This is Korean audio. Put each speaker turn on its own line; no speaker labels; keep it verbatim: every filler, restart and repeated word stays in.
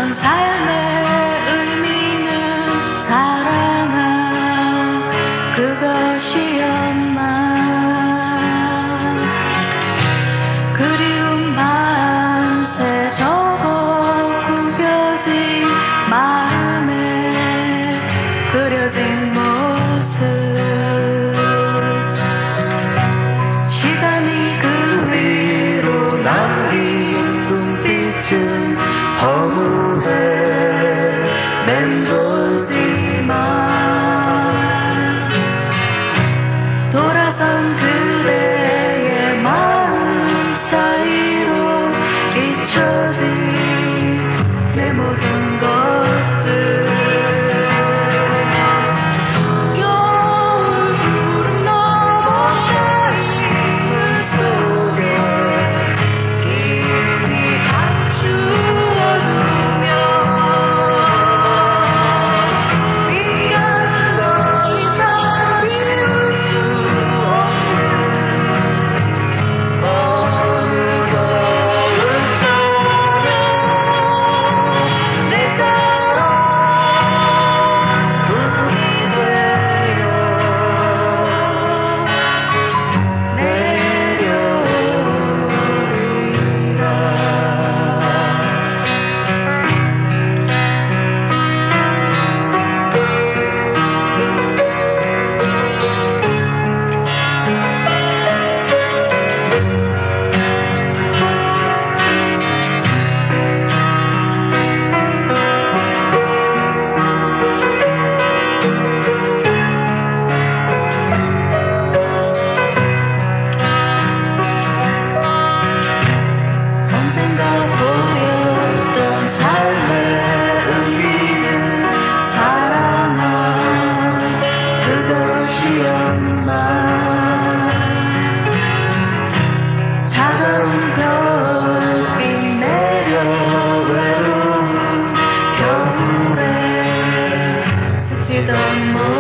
삶의 의미는 사랑아 그것이었나. 그리운 밤새 적어 구겨진 마음에 그려진 모습. 시간이 그 위로 남긴 눈빛은 허무해 맴돌지만 돌아선 그대의 마음 사이로 잊혀진 내 모든 것들. 겨울구름 넘어 쌓이는 속에 이미 감추어두며 네가 더 이상 비울 수 없는 어느 겨울처럼 내 사랑 불이 되어 언젠가 보였던 삶의 의미는 사랑아 그것이었나. 차가운 별빛 내려 외로운 겨울에 스치던 모습.